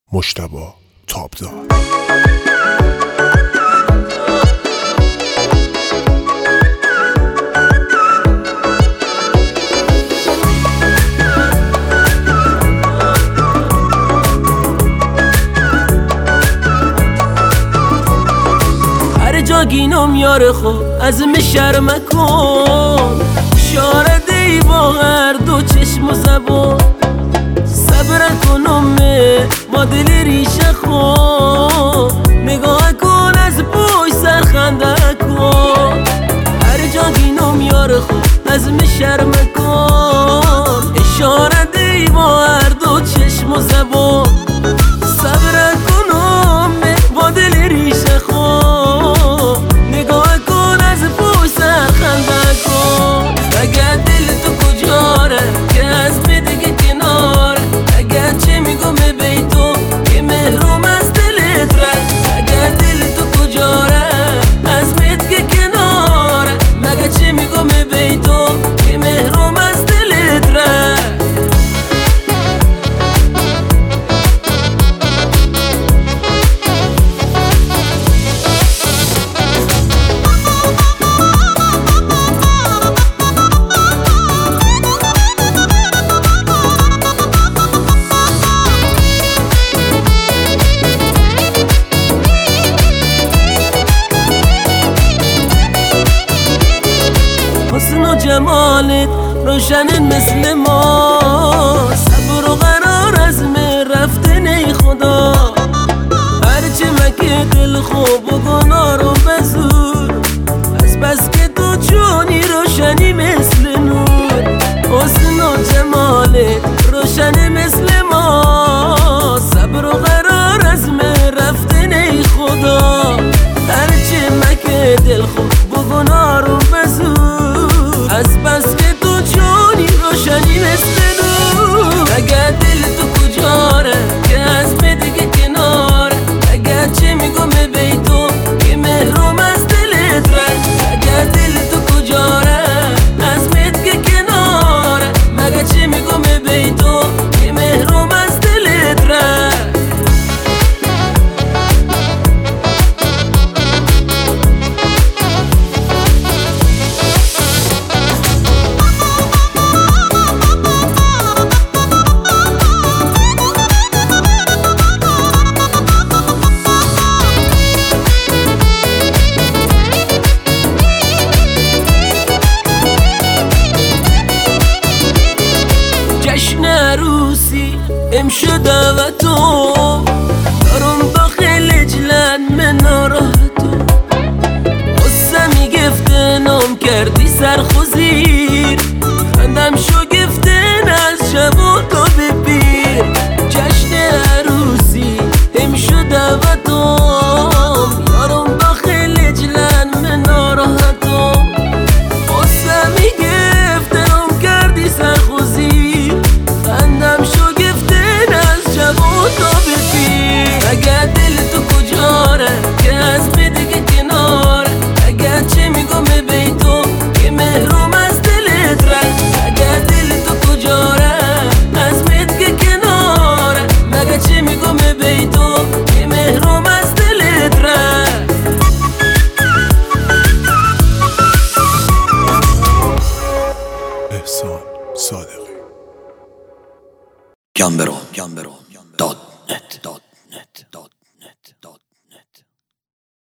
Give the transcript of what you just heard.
مجتبی تابدار. هر جا گینم یار خود از من شرم کن، اشاره دی با هر دو چشم و زبان، صبر کنم با دل ریشه خود، نگاه کن از بوی سرخنده کن. هر جا گینم یار خود از من شرم کن، اشاره دی با هر دو چشم و زبان، صبر کنم با دل ریشه خود، نگاه کن از بوی سرخنده کن. اگر دل تو کجاره که از من دیگه کناره، اگر چه میگم بی تو که محروم از دلت رد، اگر دل تو کجاره از من دیگه کناره، مگه چه میگم بی تو که محروم از دلت رد. حسن و جمالت روشن مثل ما، صبر و قرار از من رفته نی خدا، هرچی مکه دل خوب